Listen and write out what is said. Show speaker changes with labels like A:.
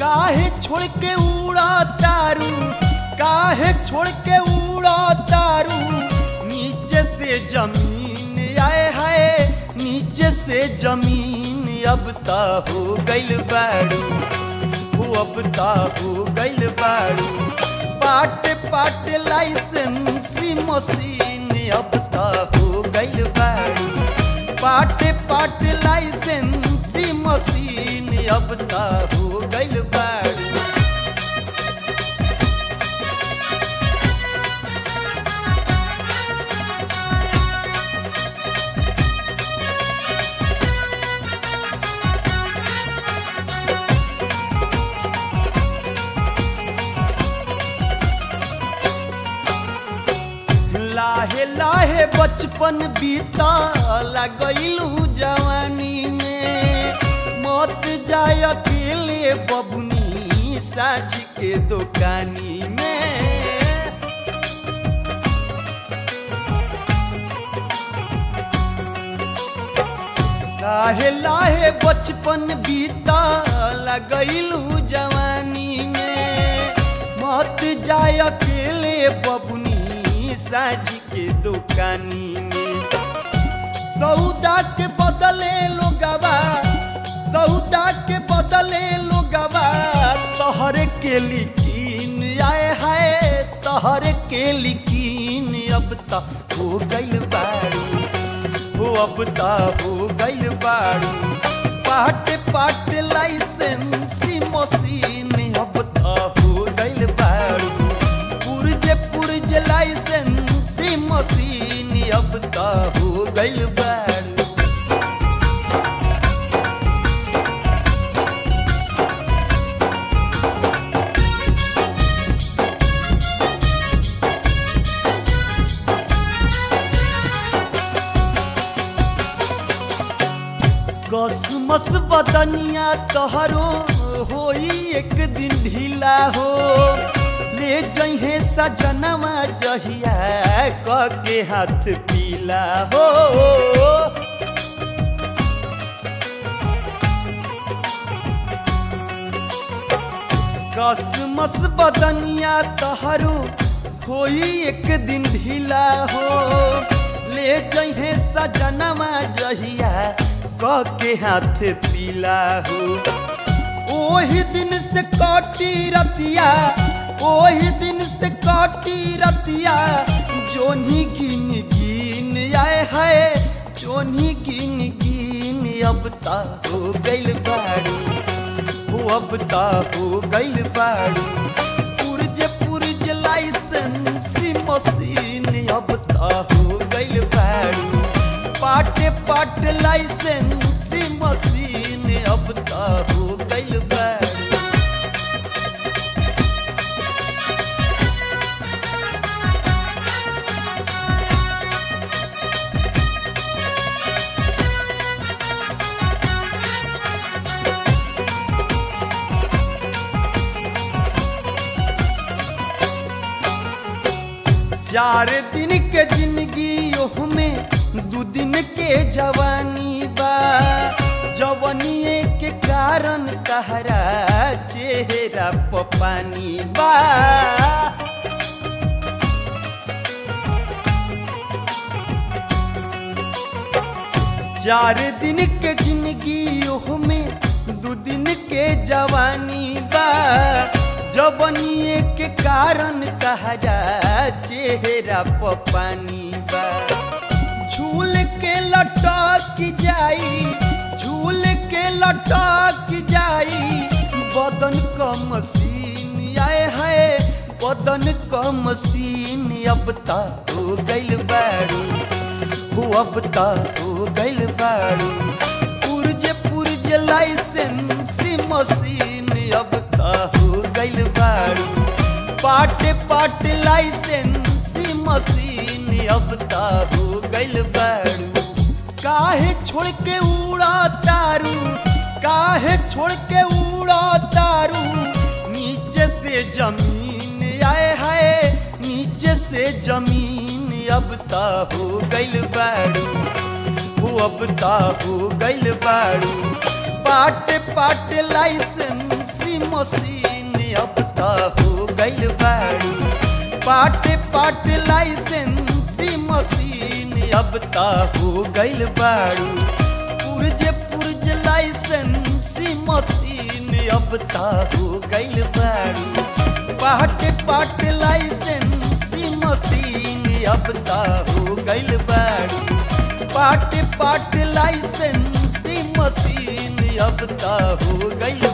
A: काहे छोड़ के उड़ा तारू, काहे छोड़ के उड़ा तारू नीचे से जमीन आए हाय नीचे से जमीन। अब ता हो गइल बाड़ू हो अब ता हो गइल बाड़ू पाट पाट लाइसेंसी मशीन। अब ता हो गइल बाड़ू पाट पाट लाइसेंसी मशीन। अब ता हो गइल बाड़ू। लाहे लाहे बचपन बीता लगइलू जवानी में मत जाय अकेले बबुनी साझ के दुकानी में। लाहे लाहे बचपन बीता लगइलू जवानी में मत जाय अकेले बबुनी साझ के दुकानी में। सौदा के बदले लोगवा सौदा के बदले लोगवा तोहर के लिकीन आए हाय तोहर के लिकीन। अब ता हो गइल बाड़ू हो अब ता हो गइल बाड़ू पाट पाट लाइसेंसी मशीन। अब ता हो गइल बाड़ू पुरजे पुरजे लाइसेंसी मशीन। अब ता हो गइल बाड़ू। कसमस बदनिया तोहरो होई एक दिन ढीला हो ले जइहे सजनवा जहिया क के हाथ पीला हो। कसमस बदनिया तोहरो होई एक दिन ढीला हो ले जइहे सजनवा जहिया क के हाथ पीला हो। ओही दिन से कटी रतिया ओही दिन से कटी रतिया जोनी गिन गिन आए हाय जोनी गिन गिन। अब ता हो गइल बाड़ू हो अब ता हो गइल बाड़ू पुरजे पुरजे लाइसेंसी मशीन। अब ता हो गइल बाड़ू पाटे पाट लाइसेंसी मशीन। अब ता हो गइल बाड़ू। चार दिन के जिंदगी ओह में दू दिन के जवानी बा जवानिए के कारण कहरा चेहरा प पानी बा। चार दिन के जिंदगी ओह में दू दिन के जवानी बा जवानिए के कारण कहरा चेहरा प पानी बा। झूल के लटक जाई झूल के लटक जाई बदन क मशीन आए हाय बदन क मशीन। अब ता हो गइल बाड़ू हो अब ता हो गइल बाड़ू पुरजे पुरजे लाइसेंसी मशीन। अब ता हो गइल बाड़ू पाटे पाट लाइसेंसी मशीन। अब ता हो गइल बाड़ू काहे छोड़ के उड़ा तारू काहे छोड़ के उड़ा तारू नीचे से जमीन आए हाय नीचे से जमीन। अब ता हो गइल बाड़ू हो अब ता हो गइल बाड़ू पाट पाट लाइसेंस लाइसेंसी मशीन अब ता हो गइल बाड़ू। पाटे पाटे लाइसेंसी मशीन अब ता हो गइल बाड़ू। पुर्जे पुर्जे लाइसेंसी मशीन अब ता हो गइल बाड़ू। पाटे पाटे लाइसेंसी मशीन अब ता हो गइल बाड़ू। पाटे पाटे लाइसेंसी मशीन अब ता हो गइल